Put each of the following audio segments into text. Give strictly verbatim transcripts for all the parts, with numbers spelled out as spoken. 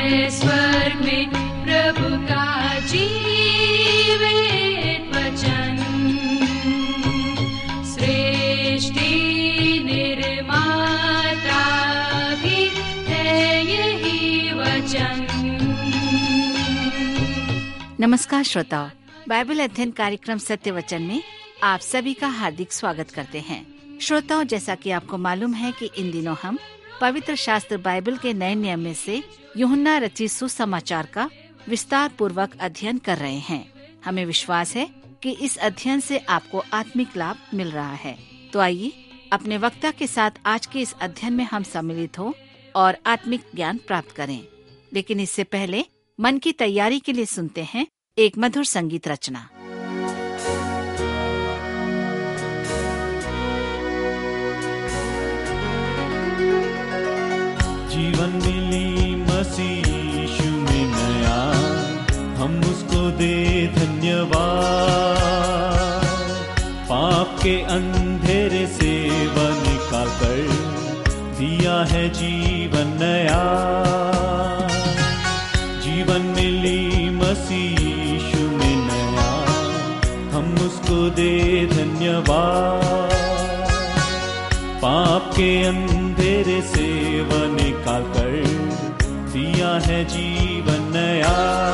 है स्वर्ग में प्रभु का जीवित वचन। सृष्टि निर्माता भी है यही वचन। नमस्कार श्रोताओ, बाइबल अध्ययन कार्यक्रम सत्य वचन में आप सभी का हार्दिक स्वागत करते हैं। श्रोताओं, जैसा कि आपको मालूम है कि इन दिनों हम पवित्र शास्त्र बाइबल के नए नियम में से यूहन्ना रचित सुसमाचार का विस्तार पूर्वक अध्ययन कर रहे हैं। हमें विश्वास है कि इस अध्ययन से आपको आत्मिक लाभ मिल रहा है। तो आइए अपने वक्ता के साथ आज के इस अध्ययन में हम सम्मिलित हो और आत्मिक ज्ञान प्राप्त करें। लेकिन इससे पहले मन की तैयारी के लिए सुनते हैं एक मधुर संगीत रचना। जीवन मिली मसीह यीशु में नया, हम उसको दे धन्यवाद। पाप के अंधेरे से वह निकाल कर दिया है जीवन नया। जीवन मिली मसीह यीशु में नया, हम उसको दे धन्यवाद। पाप के अंधेरे से वह निकाल कर दिया है जीवन नया।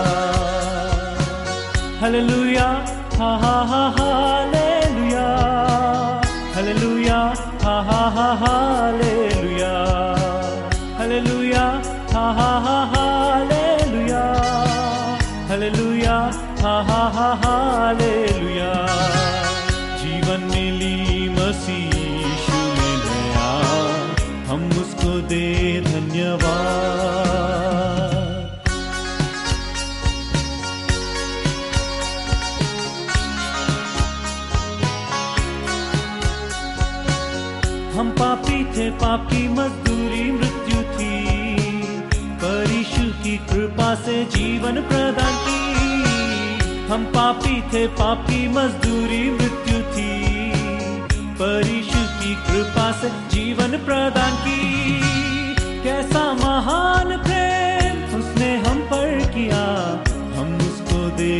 हालेलुया, हा हा हा हालेलुया, हालेलुया, हा हा हा हालेलुया, हालेलुया, हा हा हा हालेलुया, हालेलुया, हा हा हा हालेलुया। जीवन मिली मसीह यीशु में नया, हम उसको दे धन्यवाद। हम पापी थे, पाप की मजदूरी मृत्यु थी, पर यीशु की कृपा से जीवन प्रदान की। हम पापी थे, पाप की मजदूरी मृत्यु थी, पर यीशु की कृपा से जीवन प्रदान की। कैसा महान प्रेम उसने हम पर किया, हम उसको दे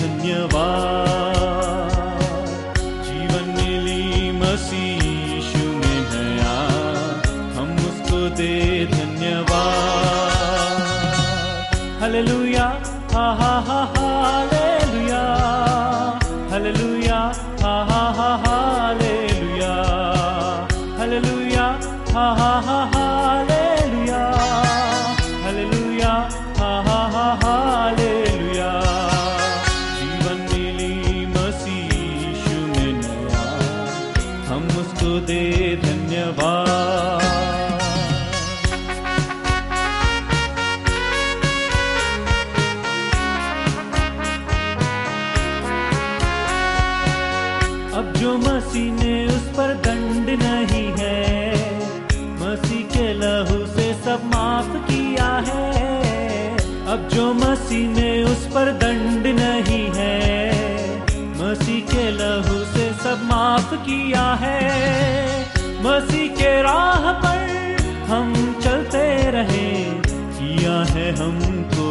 धन्यवाद। जीवन मिली मसीह यीशु में नया, हम उसको दे धन्यवाद। हालेलुया, हा हा हा हालेलुया, हालेलुया, हा हा हा हालेलुया, हालेलुया, हा हा हा हालेलुया, हालेलुया, हा हा हा हालेलुया। जीवन मिली मसीह यीशु में नया, हम उसको दे धन्यवाद। अब जो मसीह ने उस पर दंड नहीं है, मसीह के लहू से सब माफ किया है। अब जो मसीह ने उस पर दंड नहीं है, मसीह के लहू से सब माफ किया है। मसीह के राह पर हम चलते रहे, किया है हमको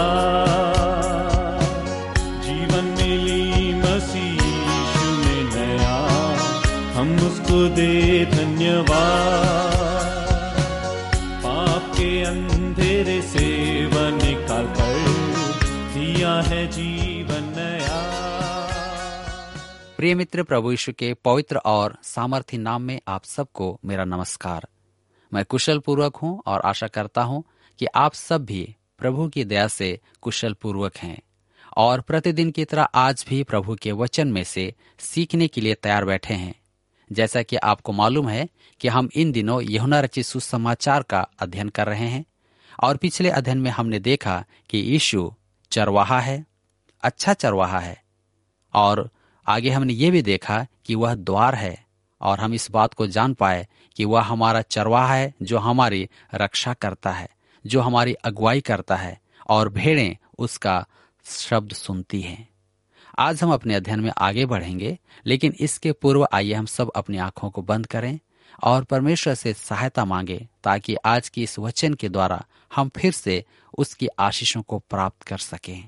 आजाद। जीवन मिली मसीह यीशु में नया, हम उसको दे धन्यवाद। पाप के अंधेरे से वह निकाल कर दिया है जीवन नया। प्रिय मित्र, प्रभु यीशु के पवित्र और सामर्थी नाम में आप सबको मेरा नमस्कार। मैं कुशल पूर्वक हूँ और आशा करता हूँ कि आप सब भी प्रभु की दया से कुशल पूर्वक हैं और प्रतिदिन की तरह आज भी प्रभु के वचन में से सीखने के लिए तैयार बैठे हैं। जैसा कि आपको मालूम है कि हम इन दिनों यूहन्ना रचित सुसमाचार का अध्ययन कर रहे हैं और पिछले अध्ययन में हमने देखा कि यीशु चरवाहा है, अच्छा चरवाहा है, और आगे हमने ये भी देखा कि वह द्वार है और हम इस बात को जान पाए कि वह हमारा चरवाहा है जो हमारी रक्षा करता है, जो हमारी अगुवाई करता है और भेड़ें उसका शब्द सुनती हैं। आज हम अपने अध्ययन में आगे बढ़ेंगे, लेकिन इसके पूर्व आइए हम सब अपनी आंखों को बंद करें और परमेश्वर से सहायता मांगे ताकि आज की इस वचन के द्वारा हम फिर से उसकी आशीषों को प्राप्त कर सकें।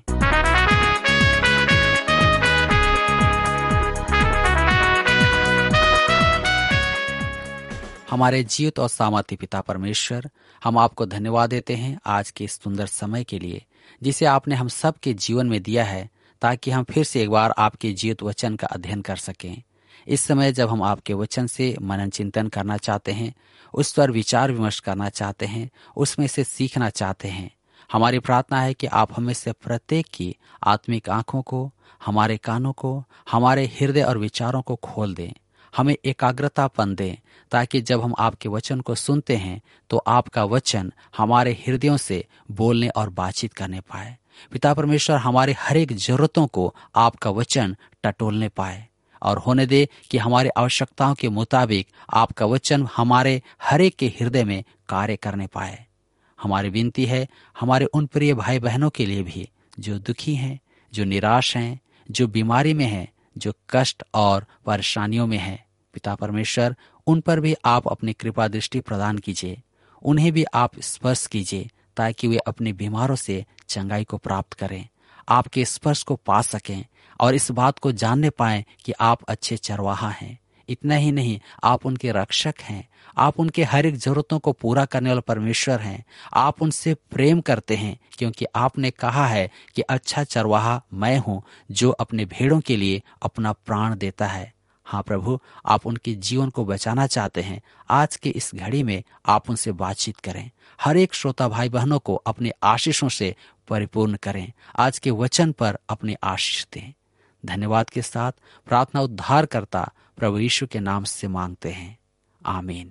हमारे जीवित और सामर्थी पिता परमेश्वर, हम आपको धन्यवाद देते हैं आज के इस सुंदर समय के लिए जिसे आपने हम सब के जीवन में दिया है, ताकि हम फिर से एक बार आपके जीवित वचन का अध्ययन कर सकें। इस समय जब हम आपके वचन से मनन चिंतन करना चाहते हैं, उस पर विचार विमर्श करना चाहते हैं, उसमें से सीखना चाहते हैं, हमारी प्रार्थना है कि आप हमें से प्रत्येक की आत्मिक आंखों को, हमारे कानों को, हमारे हृदय और विचारों को खोल दें, हमें एकाग्रतापन दें, ताकि जब हम आपके वचन को सुनते हैं तो आपका वचन हमारे हृदयों से बोलने और बातचीत करने पाए। पिता परमेश्वर, हमारे हर एक जरूरतों को आपका वचन टटोलने पाए और होने दे कि हमारे आवश्यकताओं के मुताबिक आपका वचन हमारे हर एक के हृदय में कार्य करने पाए। हमारी विनती है हमारे उन प्रिय भाई बहनों के लिए भी जो दुखी हैं, जो निराश हैं, जो बीमारी में हैं, जो कष्ट और परेशानियों में हैं। पिता परमेश्वर, उन पर भी आप अपनी कृपा दृष्टि प्रदान कीजिए, उन्हें भी आप स्पर्श कीजिए ताकि वे अपनी बीमारों से चंगाई को प्राप्त करें, आपके स्पर्श को पा सकें और इस बात को जानने पाएं कि आप अच्छे चरवाहा हैं। इतना ही नहीं, आप उनके रक्षक हैं, आप उनके हर एक जरूरतों को पूरा करने वाले परमेश्वर हैं। आप उनसे प्रेम करते हैं क्योंकि आपने कहा है कि अच्छा चरवाहा मैं हूँ जो अपने भेड़ों के लिए अपना प्राण देता है। हाँ प्रभु, आप उनके जीवन को बचाना चाहते हैं। आज के इस घड़ी में आप उनसे बातचीत करें, हर एक श्रोता भाई बहनों को अपने आशीषों से परिपूर्ण करें, आज के वचन पर अपनी आशीष दें। धन्यवाद के साथ प्रार्थना उद्धार करता प्रभु यीशु के नाम से मांगते हैं, आमीन।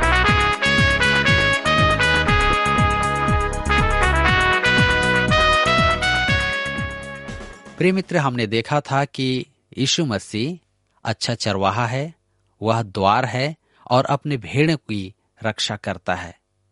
प्रिय मित्र, हमने देखा था कि यीशु मसीह अच्छा चरवाहा है, वह द्वार है और अपने भेड़ों की रक्षा करता है।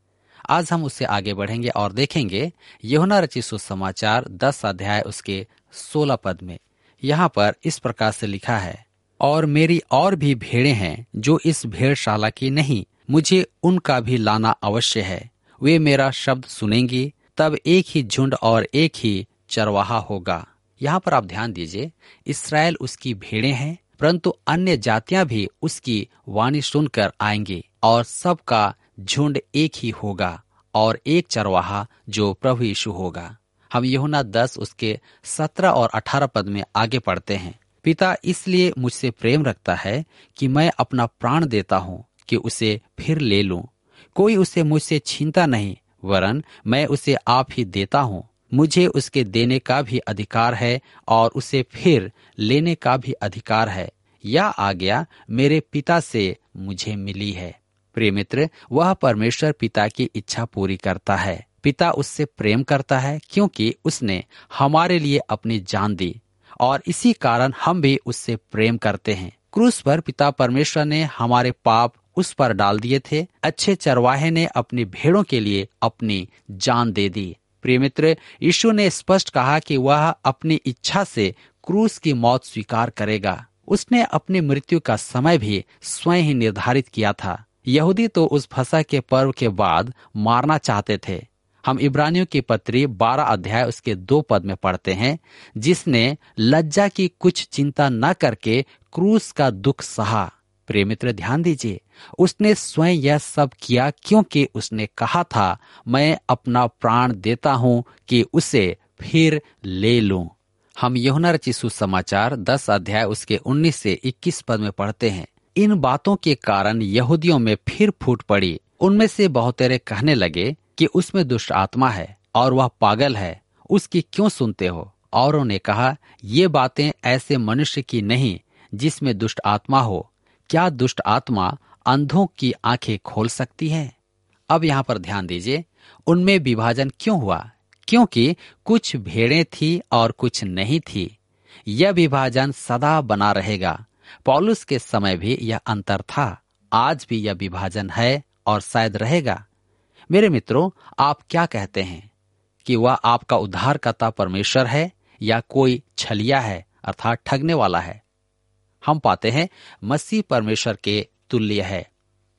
आज हम उससे आगे बढ़ेंगे और देखेंगे यूहन्ना रचित सुसमाचार दस अध्याय उसके सोलह पद में यहाँ पर इस प्रकार से लिखा है, और मेरी और भी भेड़ें हैं जो इस भेड़शाला की नहीं, मुझे उनका भी लाना अवश्य है। वे मेरा शब्द सुनेंगी, तब एक ही झुंड और एक ही चरवाहा होगा। यहाँ पर आप ध्यान दीजिए, इस्राएल उसकी भेड़ें हैं, परंतु अन्य जातियां भी उसकी वाणी सुनकर आएंगी और सबका झुंड एक ही होगा और एक चरवाहा जो प्रभु यीशु होगा। हम यूहन्ना दस उसके सत्रह और अठारह पद में आगे पढ़ते हैं, पिता इसलिए मुझसे प्रेम रखता है कि मैं अपना प्राण देता हूँ कि उसे फिर ले लूं। कोई उसे मुझसे छीनता नहीं, वरन मैं उसे आप ही देता हूँ। मुझे उसके देने का भी अधिकार है और उसे फिर लेने का भी अधिकार है। यह आज्ञा मेरे पिता से मुझे मिली है। प्रिय मित्र, वह परमेश्वर पिता की इच्छा पूरी करता है। पिता उससे प्रेम करता है क्योंकि उसने हमारे लिए अपनी जान दी और इसी कारण हम भी उससे प्रेम करते हैं। क्रूस पर पिता परमेश्वर ने हमारे पाप उस पर डाल दिए थे। अच्छे चरवाहे ने अपनी भेड़ों के लिए अपनी जान दे दी। प्रिय मित्र, यीशु ने स्पष्ट कहा कि वह अपनी इच्छा से क्रूस की मौत स्वीकार करेगा। उसने अपनी मृत्यु का समय भी स्वयं ही निर्धारित किया था। यहूदी तो उस फसह के पर्व के बाद मारना चाहते थे। हम इब्रानियों की पत्री बारह अध्याय उसके दो पद में पढ़ते हैं, जिसने लज्जा की कुछ चिंता न करके क्रूस का दुख सहा। प्रिय मित्र, ध्यान दीजिए, उसने स्वयं यह सब किया क्योंकि उसने कहा था, मैं अपना प्राण देता हूँ कि उसे फिर ले लूं। हम यूहन्ना रचित सुसमाचार दस अध्याय उसके उन्नीस से इक्कीस पद में पढ़ते हैं, इन बातों के कारण यहूदियों में फिर फूट पड़ी। उनमें से बहुतेरे कहने लगे कि उसमें दुष्ट आत्मा है और वह पागल है, उसकी क्यों सुनते हो? औरों ने कहा, ये बातें ऐसे मनुष्य की नहीं जिसमें दुष्ट आत्मा हो। क्या दुष्ट आत्मा अंधों की आंखें खोल सकती है? अब यहाँ पर ध्यान दीजिए, उनमें विभाजन क्यों हुआ? क्योंकि कुछ भेड़ें थी और कुछ नहीं थी। यह विभाजन सदा बना रहेगा। पौलुस के समय भी यह अंतर था, आज भी यह विभाजन है और शायद रहेगा। मेरे मित्रों, आप क्या कहते हैं कि वह आपका उद्धारकर्ता परमेश्वर है या कोई छलिया है अर्थात ठगने वाला है? हम पाते हैं मसीह परमेश्वर के तुल्य है।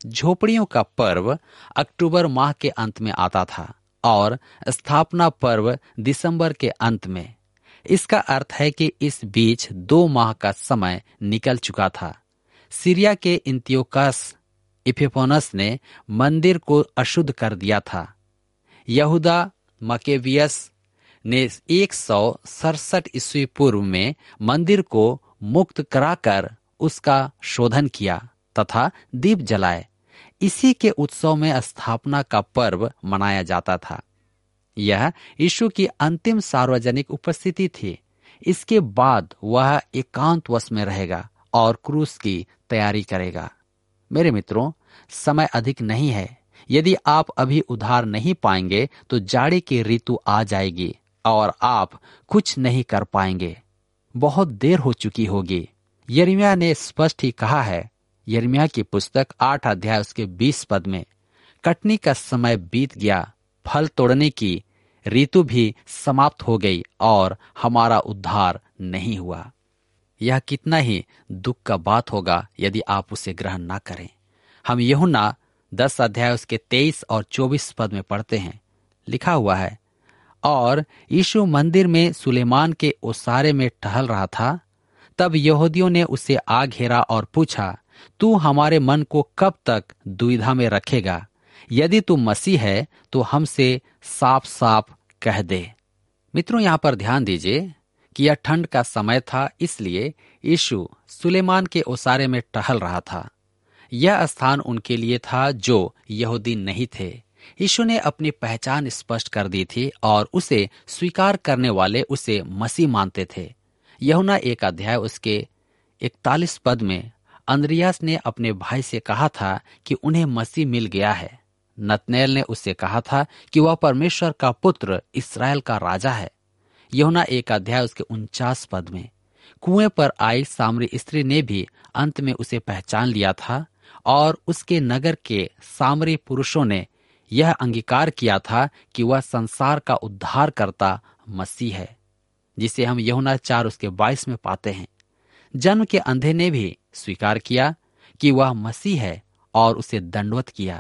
झोपड़ियों का पर्व अक्टूबर माह के अंत में आता था और स्थापना पर्व दिसंबर के अंत में। इसका अर्थ है कि इस बीच दो माह का समय निकल चुका था। सीरिया के इंतियोकस इपिफानस ने मंदिर को अशुद्ध कर दिया था। यहूदा मकेबियस ने एक सौ सड़सठ ईस्वी पूर्व में मंदिर को मुक्त कराकर उसका शोधन किया तथा दीप जलाए। इसी के उत्सव में स्थापना का पर्व मनाया जाता था। यह यीशु की अंतिम सार्वजनिक उपस्थिति थी। इसके बाद वह एकांतवास में रहेगा और क्रूस की तैयारी करेगा। मेरे मित्रों, समय अधिक नहीं है। यदि आप अभी उधार नहीं पाएंगे तो जाड़े की ऋतु आ जाएगी और आप कुछ नहीं कर पाएंगे। बहुत देर हो चुकी होगी। यिर्मयाह ने स्पष्ट ही कहा है, यिर्मयाह की पुस्तक आठ अध्याय उसके बीस पद में, कटनी का समय बीत गया, फल तोड़ने की ऋतु भी समाप्त हो गई और हमारा उद्धार नहीं हुआ। यह कितना ही दुख का बात होगा यदि आप उसे ग्रहण ना करें। हम यूहन्ना दस अध्याय उसके तेईस और चौबीस पद में पढ़ते हैं, लिखा हुआ है, और यीशु मंदिर में सुलेमान के ओसारे में टहल रहा था। तब यहूदियों ने उसे आ घेरा और पूछा, तू हमारे मन को कब तक दुविधा में रखेगा? यदि तू मसीह है तो हमसे साफ साफ कह दे। मित्रों, यहाँ पर ध्यान दीजिए कि यह ठंड का समय था, इसलिए यीशु सुलेमान के ओसारे में टहल रहा था। यह स्थान उनके लिए था जो यहूदी नहीं थे। यीशु ने अपनी पहचान स्पष्ट कर दी थी और उसे स्वीकार करने वाले उसे मसीह मानते थे। यूहन्ना एक अध्याय उसके इकतालीस पद में अंद्रियास ने अपने भाई से कहा था कि उन्हें मसीह मिल गया है। नतनएल ने उससे कहा था कि वह परमेश्वर का पुत्र, इस्राएल का राजा है। यूहन्ना एक अध्याय उसके उनचास पद में कुएं पर आई सामरी स्त्री ने भी अंत में उसे पहचान लिया था और उसके नगर के सामरी पुरुषों ने यह अंगीकार किया था कि वह संसार का उद्धारकर्ता मसीह है, जिसे हम यूहन्ना चार उसके बाईस में पाते हैं। जन्म के अंधे ने भी स्वीकार किया कि वह मसीह है और उसे दंडवत किया।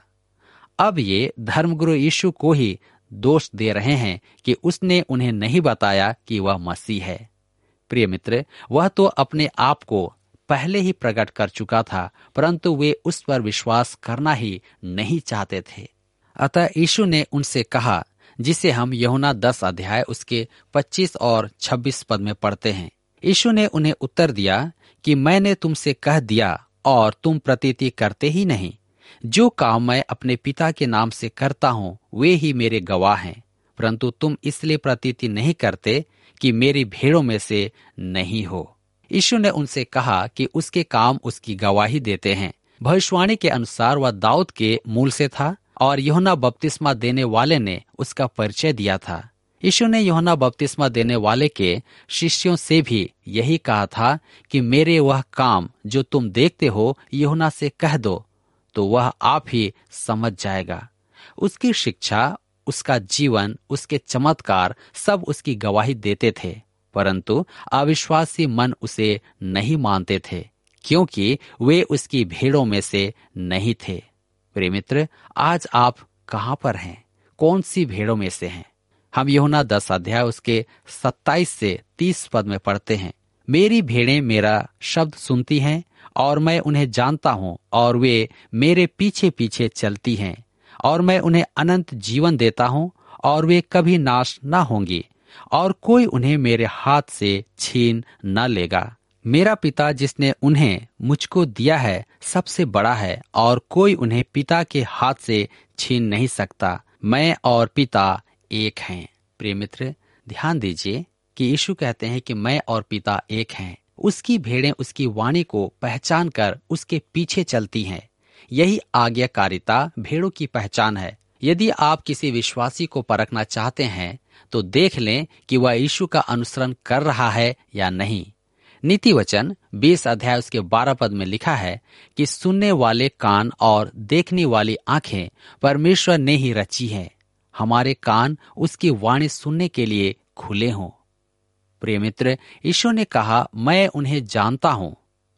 अब ये धर्मगुरु यीशु को ही दोष दे रहे हैं कि उसने उन्हें नहीं बताया कि वह मसीह है। प्रिय मित्र, वह तो अपने आप को पहले ही प्रकट कर चुका था, परंतु वे उस पर विश्वास करना ही नहीं चाहते थे। अतः यीशु ने उनसे कहा, जिसे हम यूहन्ना दस अध्याय उसके पच्चीस और छब्बीस पद में पढ़ते हैं। यीशु ने उन्हें उत्तर दिया कि मैंने तुमसे कह दिया और तुम प्रतीति करते ही नहीं। जो काम मैं अपने पिता के नाम से करता हूँ वे ही मेरे गवाह हैं, परंतु तुम इसलिए प्रतीति नहीं करते कि मेरी भेड़ों में से नहीं हो। यीशु ने उनसे कहा कि उसके काम उसकी गवाही देते हैं। भविष्यवाणी के अनुसार वह दाऊद के मूल से था और यूहन्ना बपतिस्मा देने वाले ने उसका परिचय दिया था। यीशु ने यूहन्ना बपतिस्मा देने वाले के शिष्यों से भी यही कहा था कि मेरे वह काम जो तुम देखते हो यूहन्ना से कह दो, तो वह आप ही समझ जाएगा। उसकी शिक्षा, उसका जीवन, उसके चमत्कार सब उसकी गवाही देते थे, परंतु अविश्वासी मन उसे नहीं मानते थे, क्योंकि वे उसकी भीड़ों में से नहीं थे। प्रिय मित्र, आज आप कहाँ पर हैं? कौन सी भीड़ों में से हैं? हम यूहन्ना दस अध्याय उसके सत्ताईस से तीस पद में पढ़ते हैं, मेरी भेड़ें मेरा शब्द सुनती हैं और मैं उन्हें जानता हूँ और वे मेरे पीछे पीछे चलती हैं और मैं उन्हें अनंत जीवन देता हूँ और वे कभी नाश न होंगी और कोई उन्हें मेरे हाथ से छीन न लेगा। मेरा पिता जिसने उन्हें मुझको दिया है सबसे बड़ा है और कोई उन्हें पिता के हाथ से छीन नहीं सकता। मैं और पिता एक हैं। प्रिय मित्र, ध्यान दीजिए कि यीशु कहते हैं कि मैं और पिता एक हैं। उसकी भेड़ें उसकी वाणी को पहचान कर उसके पीछे चलती हैं। यही आज्ञाकारिता भेड़ों की पहचान है। यदि आप किसी विश्वासी को परखना चाहते हैं तो देख लें कि वह यीशु का अनुसरण कर रहा है या नहीं। नीति वचन बीस अध्याय उसके बारह पद में लिखा है कि सुनने वाले कान और देखने वाली आंखें परमेश्वर ने ही रची हैं। हमारे कान उसकी वाणी सुनने के लिए खुले हों। प्रिय मित्र, यीशु ने कहा, मैं उन्हें जानता हूं।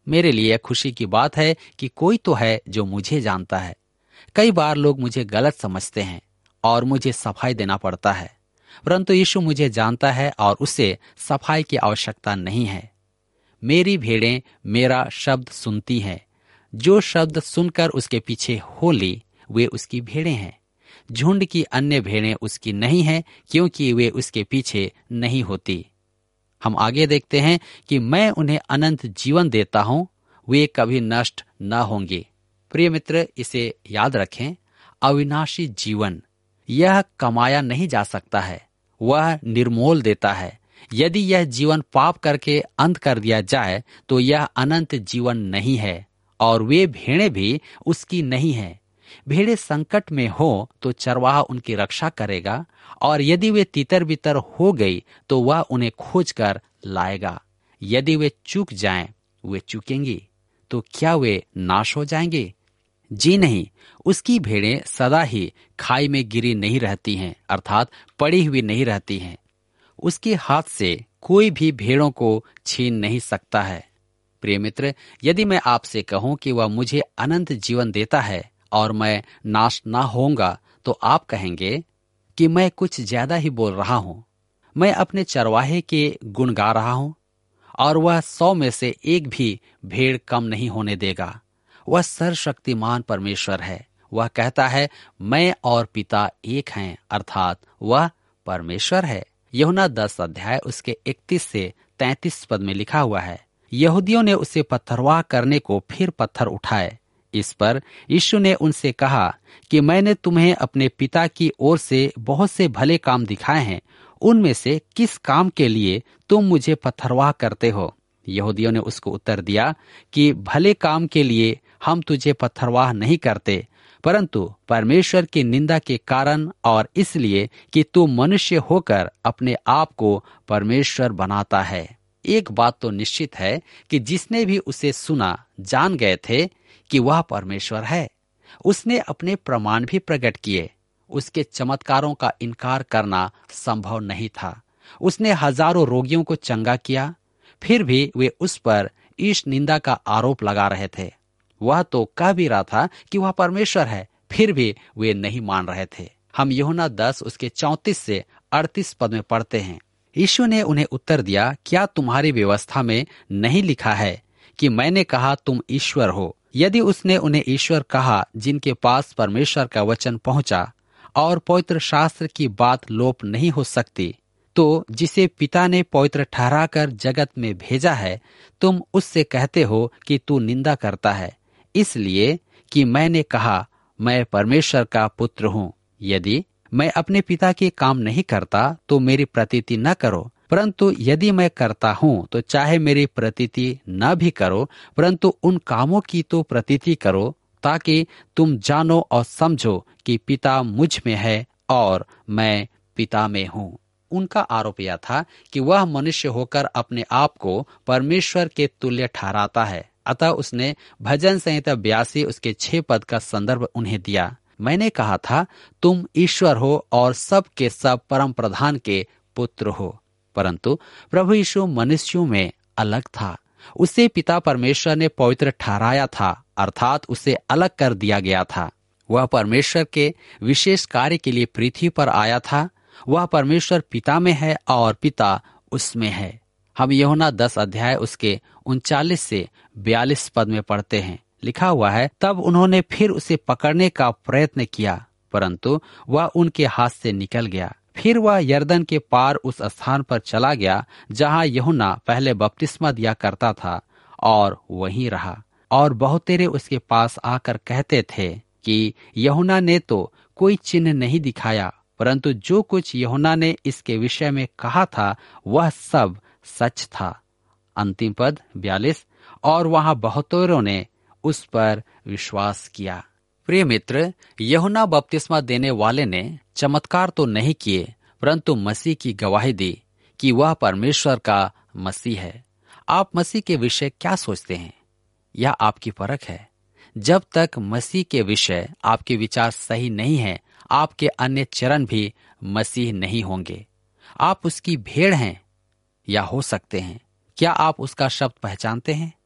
मेरे लिए खुशी की बात है कि कोई तो है जो मुझे जानता है। कई बार लोग मुझे गलत समझते हैं और मुझे सफाई देना पड़ता है, परंतु यीशु मुझे जानता है और उसे सफाई की आवश्यकता नहीं है। मेरी भेड़ें मेरा शब्द सुनती हैं। जो शब्द सुनकर उसके पीछे हो ली, वे उसकी भेड़ें हैं। झुंड की अन्य भेड़ें उसकी नहीं हैं, क्योंकि वे उसके पीछे नहीं होती। हम आगे देखते हैं कि मैं उन्हें अनंत जीवन देता हूं, वे कभी नष्ट न होंगे। प्रिय मित्र, इसे याद रखें, अविनाशी जीवन यह कमाया नहीं जा सकता है, वह निर्मोल देता है। यदि यह जीवन पाप करके अंत कर दिया जाए तो यह अनंत जीवन नहीं है, और वे भेड़ें भी उसकी नहीं है। भेड़ें संकट में हो तो चरवाहा उनकी रक्षा करेगा, और यदि वे तितर बितर हो गई तो वह उन्हें खोज कर लाएगा। यदि वे चूक जाएं, वे चूकेंगी, तो क्या वे नाश हो जाएंगे? जी नहीं, उसकी भेड़ें सदा ही खाई में गिरी नहीं रहती हैं, अर्थात पड़ी हुई नहीं रहती हैं। उसके हाथ से कोई भी भेड़ों को छीन नहीं सकता है। प्रिय मित्र, यदि मैं आपसे कहूं कि वह मुझे अनंत जीवन देता है और मैं नाश ना होऊंगा, तो आप कहेंगे कि मैं कुछ ज्यादा ही बोल रहा हूं। मैं अपने चरवाहे के गुण गा रहा हूं, और वह सौ में से एक भी भेड़ कम नहीं होने देगा। वह सर्वशक्तिमान परमेश्वर है। वह कहता है, मैं और पिता एक हैं, अर्थात वह परमेश्वर है। यूहन्ना दस अध्याय उसके इकतीस से तैंतीस पद में लिखा हुआ है, यहूदियों ने उसे पत्थरवाह करने को फिर पत्थर उठाए। इस पर यीशु ने उनसे कहा कि मैंने तुम्हें अपने पिता की ओर से बहुत से भले काम दिखाए हैं, उनमें से किस काम के लिए तुम मुझे पत्थरवाह करते हो? यहूदियों ने उसको उत्तर दिया कि भले काम के लिए हम तुझे पत्थरवाह नहीं करते, परंतु परमेश्वर की निंदा के कारण, और इसलिए कि तू मनुष्य होकर अपने आप को परमेश्वर बनाता है। एक बात तो निश्चित है कि जिसने भी उसे सुना जान गए थे कि वह परमेश्वर है। उसने अपने प्रमाण भी प्रकट किए। उसके चमत्कारों का इनकार करना संभव नहीं था। उसने हजारों रोगियों को चंगा किया, फिर भी वे उस पर ईश निंदा का आरोप लगा रहे थे। वह तो कह भी रहा था कि वह परमेश्वर है, फिर भी वे नहीं मान रहे थे। हम यूहन्ना दस उसके चौंतीस से अड़तीस पद में पढ़ते हैं, यीशु ने उन्हें उत्तर दिया, क्या तुम्हारी व्यवस्था में नहीं लिखा है कि मैंने कहा तुम ईश्वर हो? यदि उसने उन्हें ईश्वर कहा जिनके पास परमेश्वर का वचन पहुंचा और पवित्र शास्त्र की बात लोप नहीं हो सकती, तो जिसे पिता ने पवित्र ठहराकर जगत में भेजा है, तुम उससे कहते हो कि तू निंदा करता है, इसलिए कि मैंने कहा मैं परमेश्वर का पुत्र हूँ। यदि मैं अपने पिता के काम नहीं करता तो मेरी प्रतीति न करो, परंतु यदि मैं करता हूँ तो चाहे मेरी प्रतीति न भी करो, परंतु उन कामों की तो प्रतीति करो, ताकि तुम जानो और समझो कि पिता मुझ में है और मैं पिता में हूँ। उनका आरोप यह था कि वह मनुष्य होकर अपने आप को परमेश्वर के तुल्य ठहराता है। अतः उसने भजन संहिता बयासी उसके छह पद का संदर्भ उन्हें दिया। मैंने कहा था तुम ईश्वर हो और सब के सब परम प्रधान के पुत्र हो। परंतु प्रभु यीशु मनुष्यों में अलग था। उसे पिता परमेश्वर ने पवित्र ठहराया था, अर्थात उसे अलग कर दिया गया था। वह परमेश्वर के विशेष कार्य के लिए पृथ्वी पर आया था। वह परमेश्वर पिता में है और पिता उसमें है। हम यूहन्ना दस अध्याय उसके उनचालीस से बयालीस पद में पढ़ते हैं, लिखा हुआ है, तब उन्होंने फिर उसे पकड़ने का प्रयत्न किया, परंतु वह उनके हाथ से निकल गया। फिर वह यरदन के पार उस स्थान पर चला गया जहाँ यूहन्ना पहले बपतिस्मा दिया करता था, और वहीं रहा। और बहुतेरे उसके पास आकर कहते थे कि यूहन्ना ने तो कोई चिन्ह नहीं दिखाया, परंतु जो कुछ यूहन्ना ने इसके विषय में कहा था वह सब सच था। अंतिम पद बयालीस, और वहां बहुतेरों ने उस पर विश्वास किया। प्रिय मित्र, यूहन्ना बपतिस्मा देने वाले ने चमत्कार तो नहीं किए, परंतु मसीह की गवाही दी कि वह परमेश्वर का मसीह है। आप मसीह के विषय क्या सोचते हैं? यह आपकी परख है। जब तक मसीह के विषय आपके विचार सही नहीं है, आपके अन्य चरण भी मसीह नहीं होंगे। आप उसकी भेड़ हैं या हो सकते हैं। क्या आप उसका शब्द पहचानते हैं?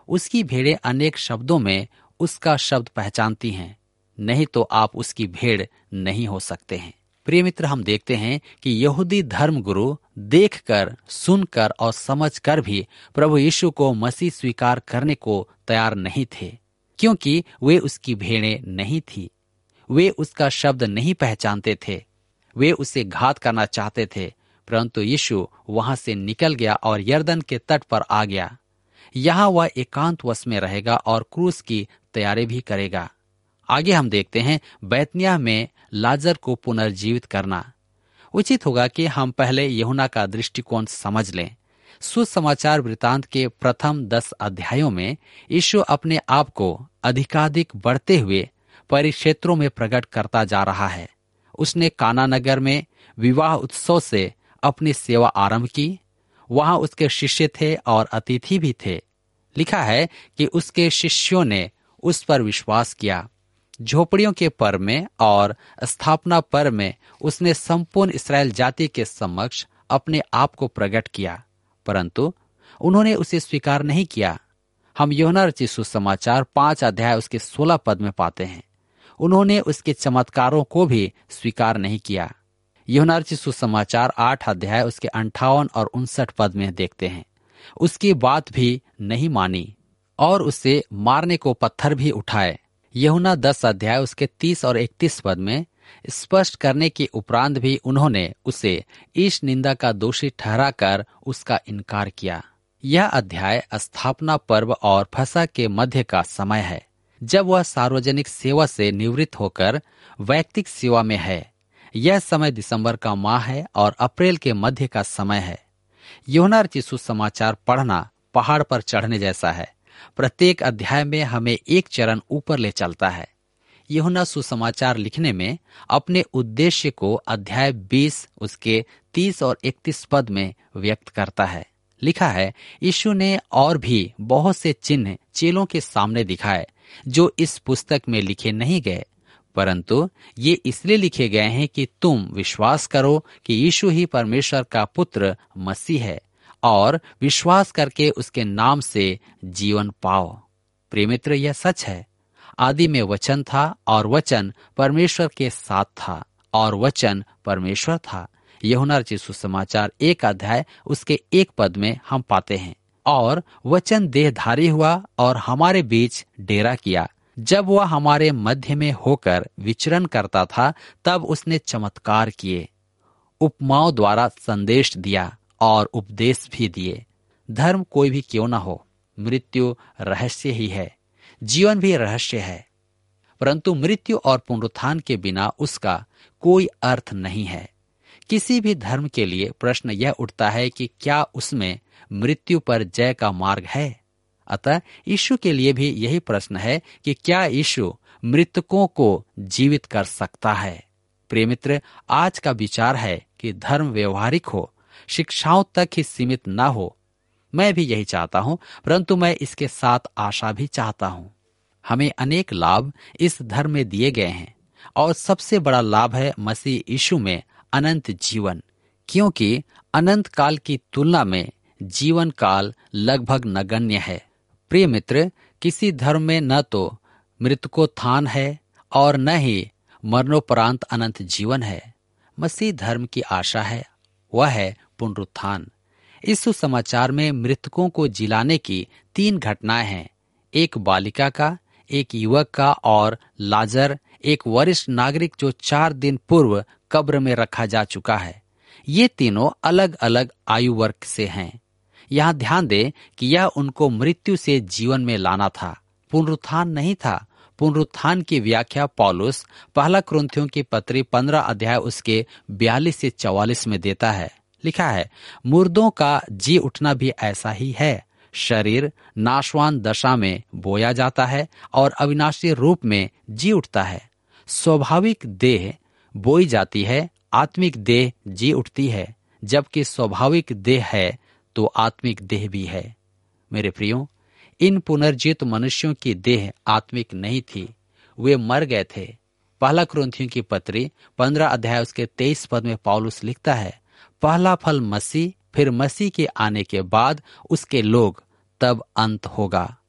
उसकी भेड़ें अनेक शब्दों में उसका शब्द पहचानती हैं, नहीं तो आप उसकी भेड़ नहीं हो सकते हैं। प्रिय मित्र, हम देखते हैं कि यहूदी धर्म गुरु देखकर, सुनकर और समझकर भी प्रभु यीशु को मसीह स्वीकार करने को तैयार नहीं थे, क्योंकि वे उसकी भेड़ें नहीं थी। वे उसका शब्द नहीं पहचानते थे। वे उसे घात करना चाहते थे, परंतु यीशु वहां से निकल गया और यरदन के तट पर आ गया। यहाँ वह एकांत वश में रहेगा और क्रूस की तैयारी भी करेगा। आगे हम देखते हैं बैतनिय्याह में लाजर को पुनर्जीवित करना। उचित होगा कि हम पहले यूहन्ना का दृष्टिकोण समझ लें। सुसमाचार वृतांत के प्रथम दस अध्यायों में यीशु अपने आप को अधिकाधिक बढ़ते हुए परिक्षेत्रों में प्रकट करता जा रहा है। उसने काना नगर में विवाह उत्सव से अपनी सेवा आरंभ की। वहां उसके शिष्य थे और अतिथि भी थे। लिखा है कि उसके शिष्यों ने उस पर विश्वास किया। झोपड़ियों के पर्व में और स्थापना पर्व में उसने संपूर्ण इस्राएल जाति के समक्ष अपने आप को प्रकट किया, परंतु उन्होंने उसे स्वीकार नहीं किया। हम यूहन्ना रचित सुसमाचार पांच अध्याय उसके सोलह पद में पाते हैं। उन्होंने उसके चमत्कारों को भी स्वीकार नहीं किया। यूहन्ना रचित सुसमाचार आठ अध्याय उसके अंठावन और उनसठ पद में देखते हैं। उसकी बात भी नहीं मानी और उसे मारने को पत्थर भी उठाए। यूहन्ना दस अध्याय उसके तीस और इकतीस पद में स्पष्ट करने के उपरांत भी उन्होंने उसे ईश निंदा का दोषी ठहराकर उसका इनकार किया। यह अध्याय स्थापना पर्व और फसह के मध्य का समय है, जब वह सार्वजनिक सेवा से निवृत्त होकर वैयक्तिक सेवा में है। यह समय दिसंबर का माह है और अप्रैल के मध्य का समय है। यूहन्ना रचित सुसमाचार पढ़ना पहाड़ पर चढ़ने जैसा है। प्रत्येक अध्याय में हमें एक चरण ऊपर ले चलता है। यूहन्ना सुसमाचार लिखने में अपने उद्देश्य को अध्याय बीस उसके तीस और इकतीस पद में व्यक्त करता है। लिखा है, यीशु ने और भी बहुत से चिन्ह चेलों के सामने दिखाए जो इस पुस्तक में लिखे नहीं गए, परंतु ये इसलिए लिखे गए हैं कि तुम विश्वास करो कि यीशु ही परमेश्वर का पुत्र मसीह है और विश्वास करके उसके नाम से जीवन पाओ। प्रिय मित्र, यह सच है। आदि में वचन था और वचन परमेश्वर के साथ था और वचन परमेश्वर था। यूहन्ना रचित सुसमाचार एक अध्याय उसके एक पद में हम पाते हैं, और वचन देहधारी हुआ और हमारे बीच डेरा किया। जब वह हमारे मध्य में होकर विचरण करता था, तब उसने चमत्कार किए, उपमाओं द्वारा संदेश दिया और उपदेश भी दिए। धर्म कोई भी क्यों न हो, मृत्यु रहस्य ही है, जीवन भी रहस्य है, परंतु मृत्यु और पुनरुत्थान के बिना उसका कोई अर्थ नहीं है। किसी भी धर्म के लिए प्रश्न यह उठता है कि क्या उसमें मृत्यु पर जय का मार्ग है। अतः यीशु के लिए भी यही प्रश्न है कि क्या यीशु मृतकों को जीवित कर सकता है। प्रिय मित्र, आज का विचार है कि धर्म व्यवहारिक हो, शिक्षाओं तक ही सीमित न हो। मैं भी यही चाहता हूं, परंतु मैं इसके साथ आशा भी चाहता हूं। हमें अनेक लाभ इस धर्म में दिए गए हैं और सबसे बड़ा लाभ है मसीह यीशु में अनंत जीवन, क्योंकि अनंत काल की तुलना में जीवन काल लगभग नगण्य है। प्रिय मित्र, किसी धर्म में न तो मृतकोत्थान है और न ही मरणोपरांत अनंत जीवन है। मसीह धर्म की आशा है, वह है पुनरुत्थान। इस सुसमाचार में मृतकों को जिलाने की तीन घटनाएं हैं, एक बालिका का, एक युवक का और लाजर, एक वरिष्ठ नागरिक जो चार दिन पूर्व कब्र में रखा जा चुका है। ये तीनों अलग अलग आयु वर्ग से हैं। यहाँ ध्यान दें कि यह उनको मृत्यु से जीवन में लाना था, पुनरुत्थान नहीं था। पुनरुत्थान की व्याख्या पौलुस पहला कुरिन्थियों की पत्री पंद्रह अध्याय उसके बयालीस से चौवालीस में देता है। लिखा है, मुर्दों का जी उठना भी ऐसा ही है। शरीर नाशवान दशा में बोया जाता है और अविनाशी रूप में जी उठता है। स्वाभाविक देह बोई जाती है, आत्मिक देह जी उठती है। जबकि स्वाभाविक देह है तो आत्मिक देह भी है। मेरे प्रियो, इन पुनर्जीवित मनुष्यों की देह आत्मिक नहीं थी, वे मर गए थे। पहला कुरिन्थियों की पत्री पंद्रह अध्याय उसके तेईस पद में पौलुस लिखता है, पहला फल मसीह, फिर मसीह के आने के बाद उसके लोग, तब अंत होगा।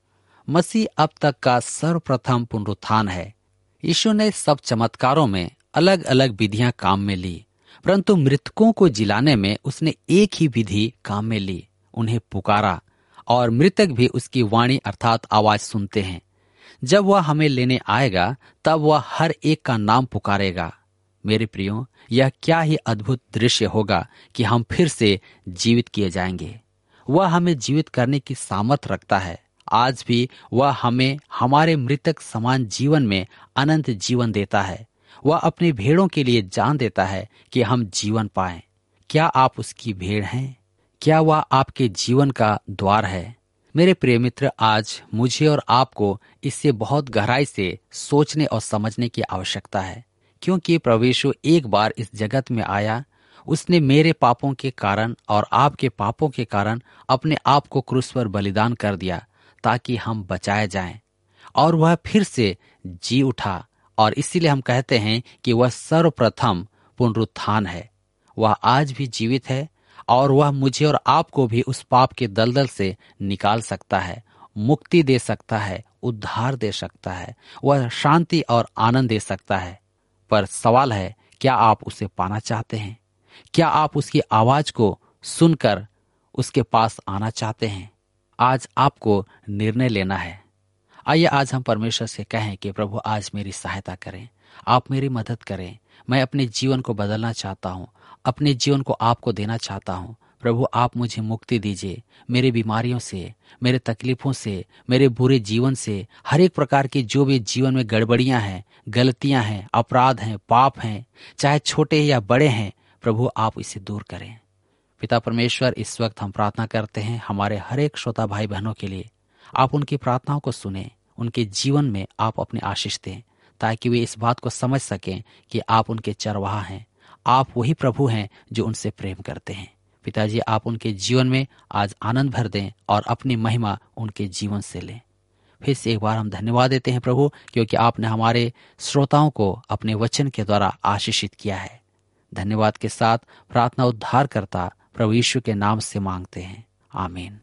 मसीह अब तक का सर्वप्रथम पुनरुत्थान है। यीशु ने सब चमत्कारों में अलग अलग विधियां काम में ली, परंतु मृतकों को जिलाने में उसने एक ही विधि काम में ली, उन्हें पुकारा, और मृतक भी उसकी वाणी अर्थात आवाज सुनते हैं। जब वह हमें लेने आएगा तब वह हर एक का नाम पुकारेगा। मेरे प्रियो, यह क्या ही अद्भुत दृश्य होगा कि हम फिर से जीवित किए जाएंगे। वह हमें जीवित करने की सामर्थ रखता है। आज भी वह हमें हमारे मृतक समान जीवन में अनंत जीवन देता है। वह अपनी भेड़ों के लिए जान देता है कि हम जीवन पाएं। क्या आप उसकी भेड़ हैं? क्या वह आपके जीवन का द्वार है? मेरे प्रिय मित्र, आज मुझे और आपको इससे बहुत गहराई से सोचने और समझने की आवश्यकता है, क्योंकि प्रभु यीशु एक बार इस जगत में आया। उसने मेरे पापों के कारण और आपके पापों के कारण अपने आप को क्रूस पर बलिदान कर दिया ताकि हम बचाए जाएं, और वह फिर से जी उठा, और इसीलिए हम कहते हैं कि वह सर्वप्रथम पुनरुत्थान है। वह आज भी जीवित है और वह मुझे और आपको भी उस पाप के दलदल से निकाल सकता है, मुक्ति दे सकता है, उद्धार दे सकता है, वह शांति और आनंद दे सकता है। पर सवाल है, क्या आप उसे पाना चाहते हैं? क्या आप उसकी आवाज को सुनकर उसके पास आना चाहते हैं? आज आपको निर्णय लेना है। आइए आज हम परमेश्वर से कहें कि प्रभु आज मेरी सहायता करें, आप मेरी मदद करें। मैं अपने जीवन को बदलना चाहता हूँ, अपने जीवन को आपको देना चाहता हूँ। प्रभु आप मुझे मुक्ति दीजिए मेरी बीमारियों से, मेरे तकलीफों से, मेरे बुरे जीवन से, हर एक प्रकार की जो भी जीवन में गड़बड़ियां हैं, गलतियां हैं, अपराध हैं, पाप हैं, चाहे छोटे या बड़े हैं, प्रभु आप इसे दूर करें। पिता परमेश्वर, इस वक्त हम प्रार्थना करते हैं हमारे हर एक श्रोता भाई बहनों के लिए। आप उनकी प्रार्थनाओं को सुने, उनके जीवन में आप अपनी आशीष दें, ताकि वे इस बात को समझ सकें कि आप उनके चरवाहा हैं, आप वही प्रभु हैं जो उनसे प्रेम करते हैं। पिताजी, आप उनके जीवन में आज आनंद भर दें और अपनी महिमा उनके जीवन से लें। फिर से एक बार हम धन्यवाद देते हैं प्रभु, क्योंकि आपने हमारे श्रोताओं को अपने वचन के द्वारा आशीषित किया है। धन्यवाद के साथ प्रार्थना उद्धार करता प्रभु यीशु के नाम से मांगते हैं, आमीन।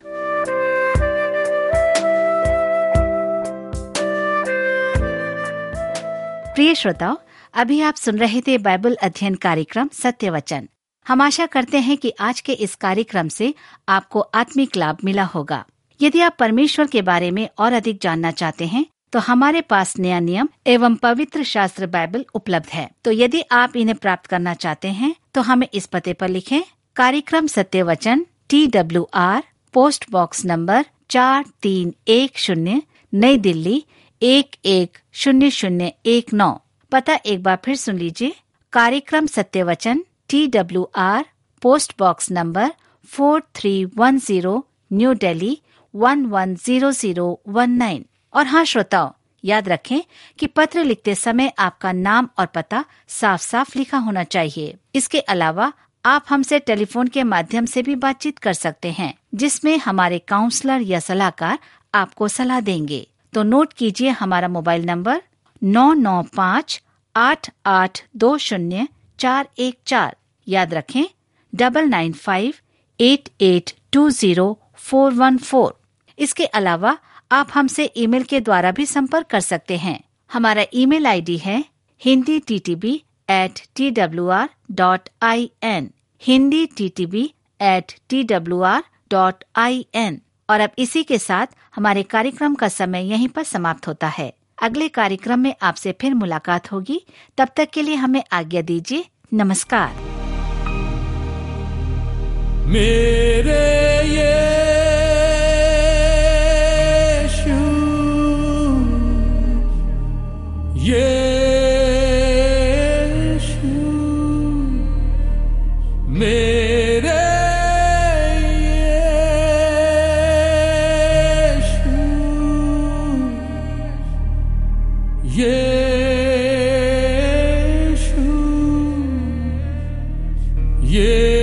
प्रिय श्रोताओ, अभी आप सुन रहे थे बाइबल अध्ययन कार्यक्रम सत्य वचन। हम आशा करते हैं कि आज के इस कार्यक्रम से आपको आत्मिक लाभ मिला होगा। यदि आप परमेश्वर के बारे में और अधिक जानना चाहते हैं तो हमारे पास नया नियम एवं पवित्र शास्त्र बाइबल उपलब्ध है। तो यदि आप इन्हें प्राप्त करना चाहते हैं तो हमें इस पते पर लिखें। कार्यक्रम सत्य वचन, T W R, post box number चार तीन एक शून्य, नई दिल्ली एक एक शून्य शून्य एक नौ। पता एक बार फिर सुन लीजिए। कार्यक्रम सत्य वचन, T W R, post box number four three one zero, new Delhi one one zero zero one nine. और हाँ श्रोताओ, याद रखें कि पत्र लिखते समय आपका नाम और पता साफ साफ लिखा होना चाहिए। इसके अलावा आप हमसे टेलीफोन के माध्यम से भी बातचीत कर सकते हैं, जिसमें हमारे काउंसलर या सलाहकार आपको सलाह देंगे। तो नोट कीजिए हमारा मोबाइल नंबर नौ नौ पाँच आठ आठ दो शून्य चार एक चार। याद रखें double nine five eight eight two zero four one four. इसके अलावा आप हमसे ईमेल के द्वारा भी संपर्क कर सकते हैं। हमारा ईमेल आईडी है Hindi T T B at T W R dot I N, Hindi T T B at T W R dot I N. और अब इसी के साथ हमारे कार्यक्रम का समय यहीं पर समाप्त होता है। अगले कार्यक्रम में आपसे फिर मुलाकात होगी। तब तक के लिए हमें आज्ञा दीजिए। नमस्कार। मेरे यीशु, यीशु, मेरे यीशु, यीशु, यीशु।